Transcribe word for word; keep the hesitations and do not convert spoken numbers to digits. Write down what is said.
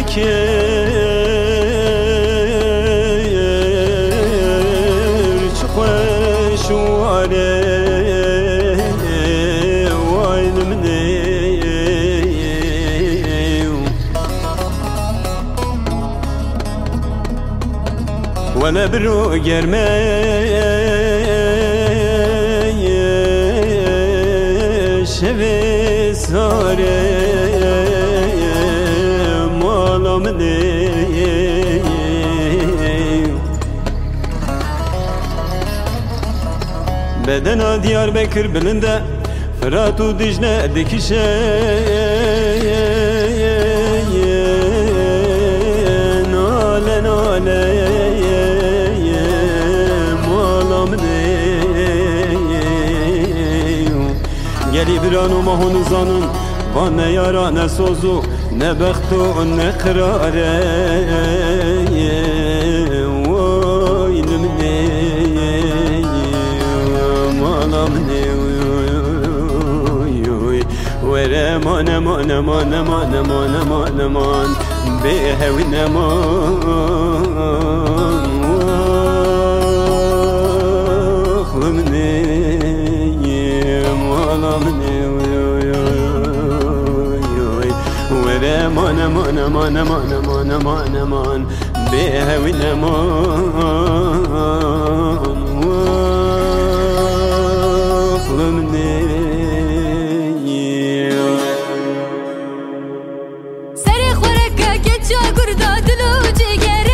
بکر چه خوش واره وای منه وانا برو گرمه شوی ساره مالا منه بدنا دیار بکر بلنده فرات و دجنه دکشه ناله ناله مالا منه گلی بران و ماهون زانون و نه یارا نه سوزو نه بخت و نه قراره وای نمنه مالا منه وره مان مان مان مان مان مان مان به هوی نمان خلمنه مالا منه وره مان مان مان مان مان مان مان به هوی نمان خلمنه سر خورکه که چا گردا دلو جگر